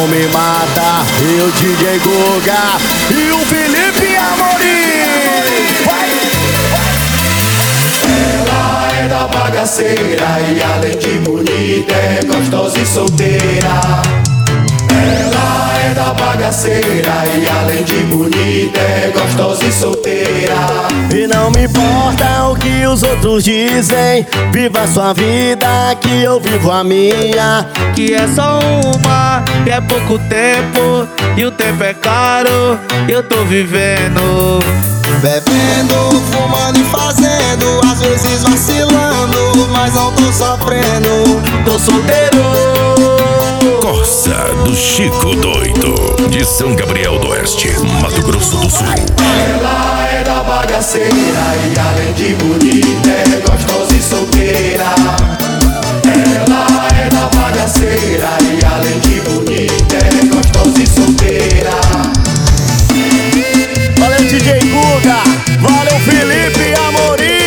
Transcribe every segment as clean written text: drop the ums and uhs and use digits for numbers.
não me mata. Eu, DJ Guga e o Felipe Amorim. Vai! Ela é da bagaceira e além de bonita é gostosa e solteira. Ela é da bagaceira e além de bonita é gostosa e solteira. E não me importa o que os outros dizem, viva a sua vida que eu vivo a minha. Que é só uma, que é pouco tempo, e o tempo é caro, eu tô vivendo. Bebendo, fumando e fazendo, às vezes vacilando, mas não tô sofrendo. Tô solteiro. Corsa do Chico Doido, de São Gabriel do Oeste, Mato Grosso do Sul. Ela é da bagaceira e além de bonita é gostosa e solteira. Ela é da bagaceira e além de bonita é gostosa e solteira. Valeu, DJ Guga, valeu, Felipe Amorim.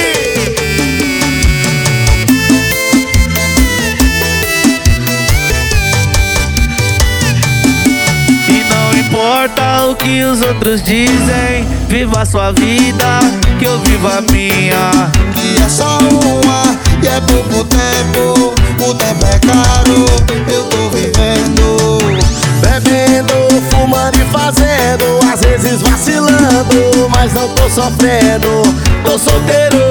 Não importa o que os outros dizem, viva a sua vida, que eu vivo a minha. Que é só uma, e é pouco tempo, o tempo é caro, eu tô vivendo. Bebendo, fumando e fazendo, às vezes vacilando, mas não tô sofrendo. Tô solteiro.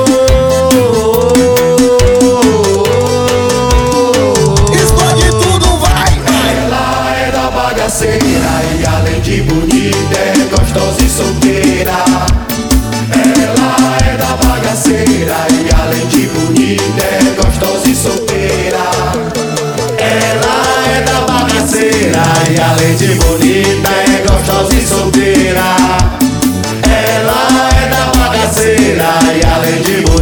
Explode tudo, vai! Ela é da bagaceira e além de bonita é gostosa e solteira. Ela é da bagaceira e além de bonita é gostosa e solteira. Ela é da bagaceira e além de bonita é gostosa e solteira. Ela é da bagaceira e além de bonita